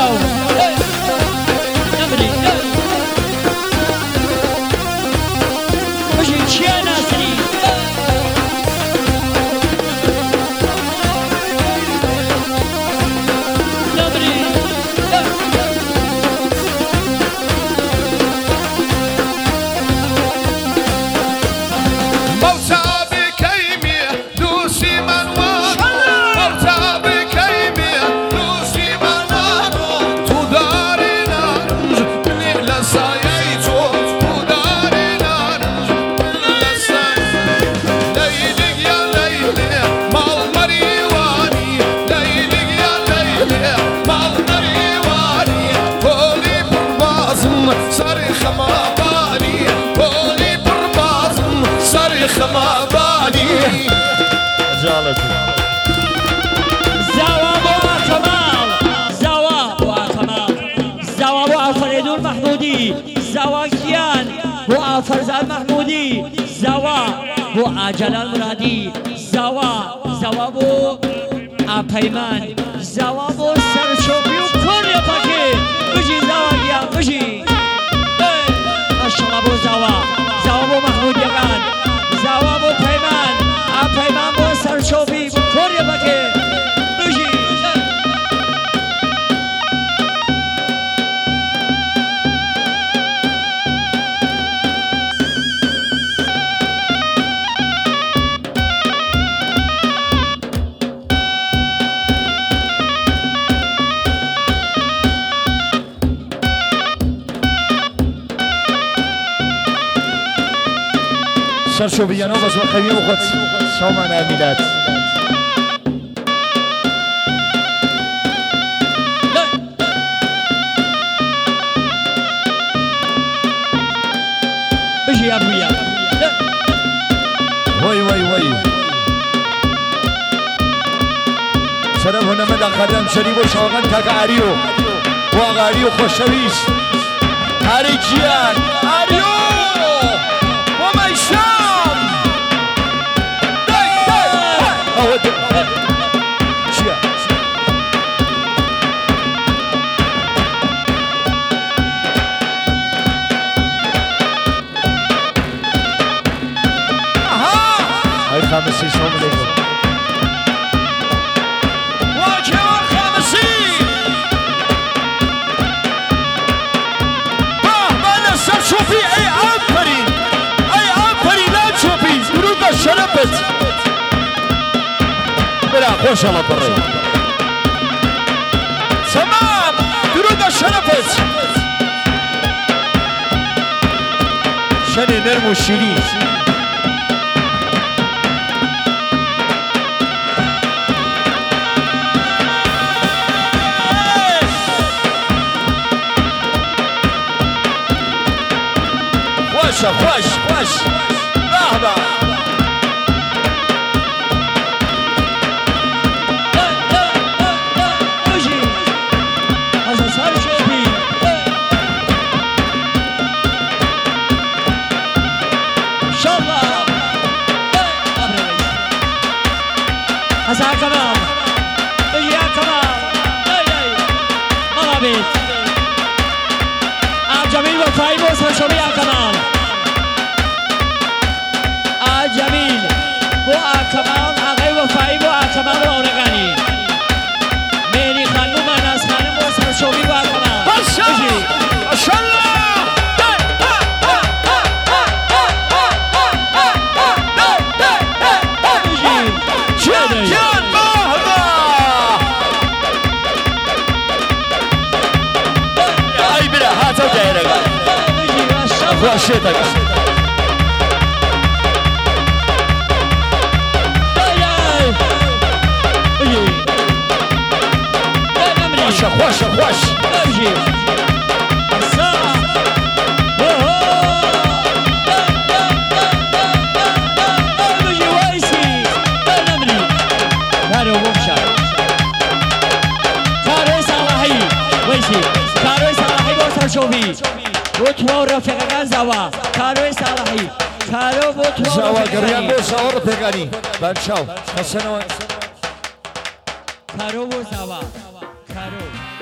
شو نمري بجي چيا ناسري نمري خماباني جالت زوا بوا كمال زوا بوا كمال زوا بوا فريدون محمودي زوا كيان بوا فرزان محمودي زوا بوا جلال مرادي زوا بوا پیمان زوا بوا سرچوبی و کل پاکی بجی زوا كيان بجي ما شاء الله بوا زوا بوا محمود يقان زوا بوا پیمان بوا سرچوبی کل پاکی بجي سرچوبیانو بس وقوی وقت سومان آمیلات بجي يا ابويا وي سلام هنا مدى خدم شريف وشوغان كاكاريو وغاريو خوشويس هاري جيان آريو وميشام هاي خامسي السلام عليكم واجهة خامسي بابا نسر شوفي اي عبري لا تشوفي برود الشربت بلا خوش الله بري تمام برود الشربت شني نرمو الشيرين خوش مرحبا بجي هذا صار شوفي ان شاء الله هذا كمال بجي يا كمال مرحبا جميل وفاي موسى شوفي يا كمال جميل بو كمال آقای وفایی بو کمال اورگانی میری خانم ناز خانم و سرشوبی بو کمال بجی ماشاءالله بجی جان مرحبا ای بلا هاتو دايرك بجی ماشاءالله خوشيتك خوش بجي بجي ويسي نمري كارو بوشا كارو صلاحي ويسي كارو صلاحي بوسر شوفي بوتوا رفقان زوا كارو صلاحي كارو بوتوا زوا قريان بو سوا رفقاني بانشاو حسنو كارو زوا كارو